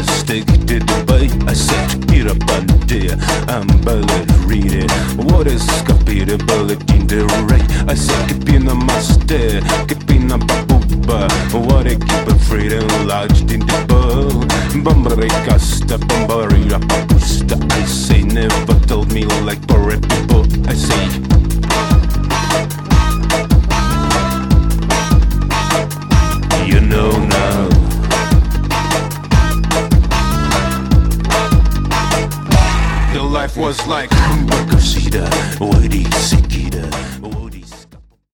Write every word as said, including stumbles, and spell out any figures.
stick to the bite. I said, get up on there, I'm bullet reading. What is capire bullet in the right? I said, keep in the master, keep in the babuba. What a keep a freedom lodged in the bowl. Bambari casta, bambari rapapusta. I say, never told me like poor people. I say, you know now. Your life was like